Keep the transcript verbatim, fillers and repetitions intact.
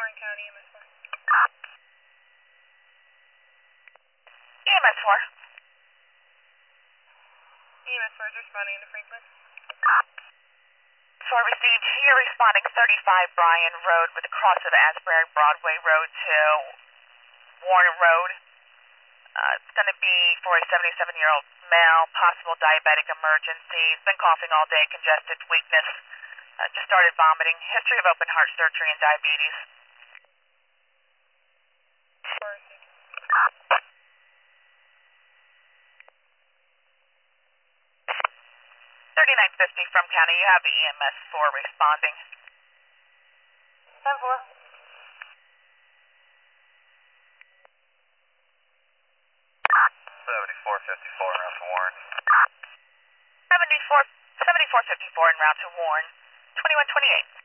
Warren County E M S four. E M S four. E M S four is responding to Franklin. four received. You're responding thirty-five Bryan Road with the cross of Asbury Broadway Road to Warren Road. Uh, it's going to be for a seventy-seven-year-old male, possible diabetic emergency. He's been coughing all day, congested, weakness. Uh, just started vomiting. History of open heart surgery and diabetes. four received. thirty-nine fifty from county. You have E M S four responding. ten four. seventy-four fifty-four en route to Warren. seventy-four, seventy-four fifty-four en route to Warren. twenty-one twenty-eight.